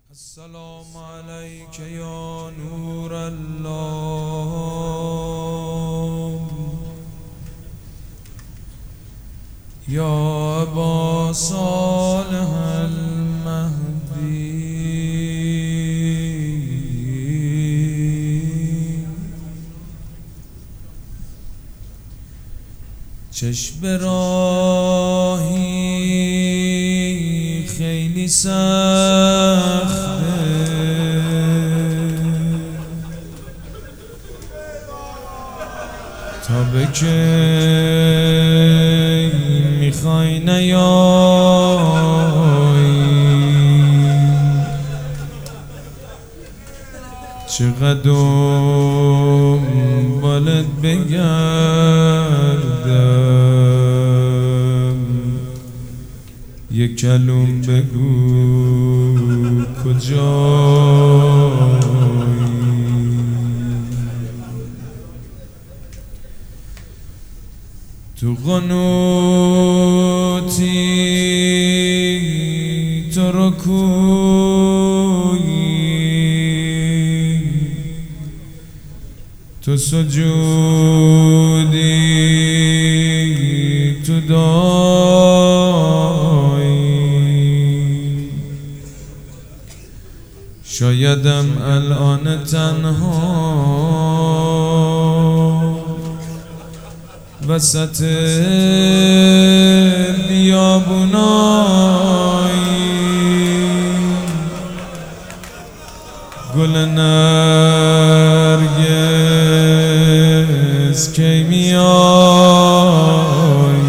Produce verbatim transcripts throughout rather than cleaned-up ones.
السلام علیک یا نور الله یا ابا صالح المهدی چشم راهی خیلی سخته تا به که میخوای نیایی چقدر دنبالت بگردم یک کلوم بگو کجایی تو قنوتی تو رکوعی تو سجودی تو دعایی شایدم الان تنها وسط بیابونایی گل نرگس کی میایی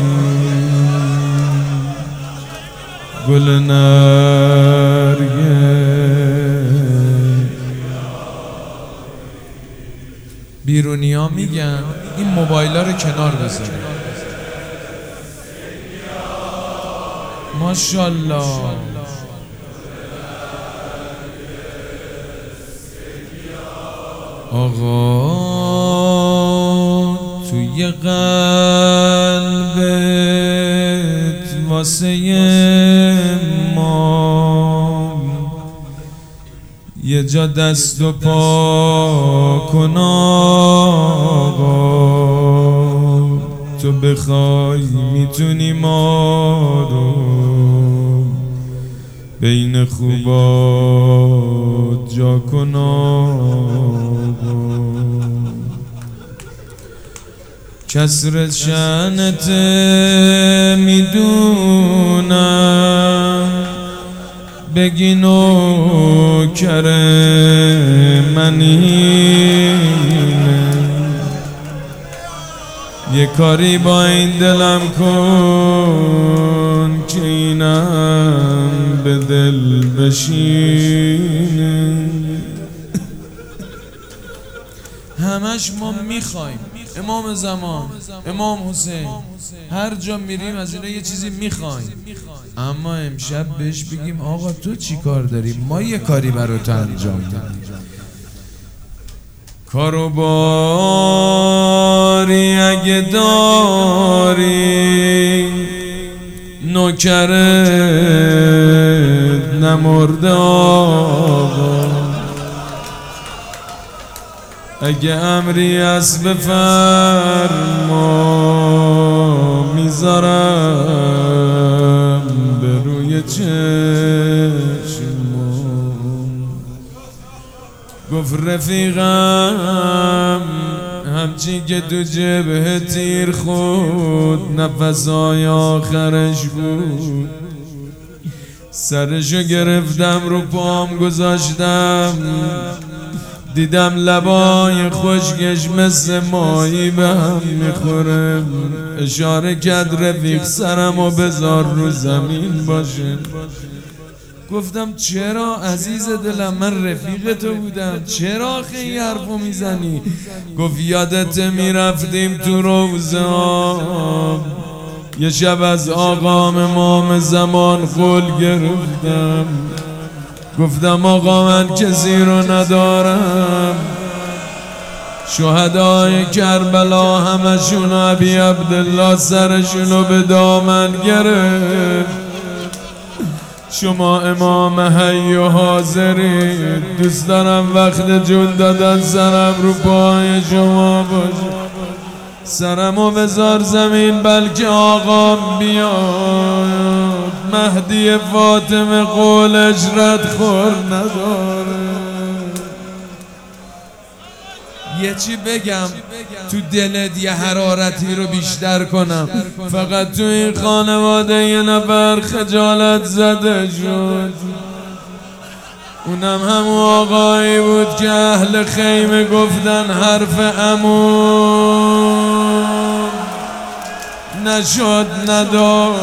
گل نرگس بیرونی ها میگن این موبایل ها رو کنار بذارید. ماشاءالله آقا توی قلبت واسه ما یه جا دست و پا کن آقا تو بخوای میتونی ما رو بین خوبات جا کن آقا کسر شأنت میدونم بگی نوکر منینه یه کاری با این دلم کن که اینم به دل بشینه همش ما میخوایم امام زمان امام حسین هر جا میریم از اینا یه چیزی میخوایم اما امشب بهش بگیم آقا تو چی کار داری ما یه کاری برات انجام میدیم کارو باری اگه داری نوکرت نمرده آقا اگه امری از بفرما میذارم به روی چشمم گفت رفیقم همچین که تو جبه تیر خود نفسای آخرش بود سرشو گرفتم رو پام گذاشتم دیدم لبای خشکش مثل ماهی به هم میخوره اشاره کرد رفیق سرمو بذار رو زمین باشه گفتم چرا عزیز دلم من رفیق تو بودم چرا خیلی حرفو میزنی گفت یادت میرفتیم تو روزه ها یه شب از آقام امام زمان قول گرفتم گفتم آقا من کسی رو ندارم شهدای کربلا همشون ابی عبدالله سرشونو به دامن گرفت شما امام حی و حاضرین، دوست دارم وقت جون دادن سرم رو پای شما باشه. سرمو بذار زمین بلکه آقام بیاد. مهدی فاطمه قولش ردخور نداره. یه چی بگم تو دلت یه حرارتی رو بیشتر کنم. فقط تو این خانواده یه نفر خجالت زده شد، اونم همون آقایی بود که اهل خیمه گفتن حرف عموم نشد نداره.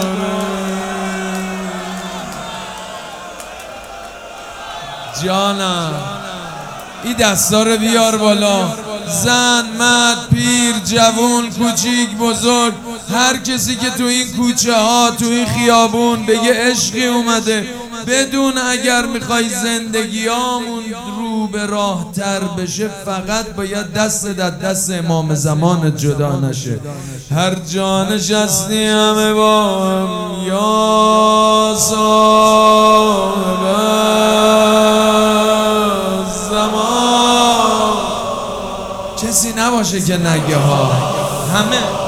جانم این دستا رو بیار بالا. زن، مرد، پیر، جوون، کوچیک، بزرگ، هر کسی که تو این کوچه ها تو این خیابون به یه عشقی اومده، بدون اگر میخوای زندگیامون رو به راه تر بشه فقط باید دست در دست امام زمان جدا نشه. هر جا نشستی همه با هم یا صاحب زمان، کسی نباشه که نگه ها همه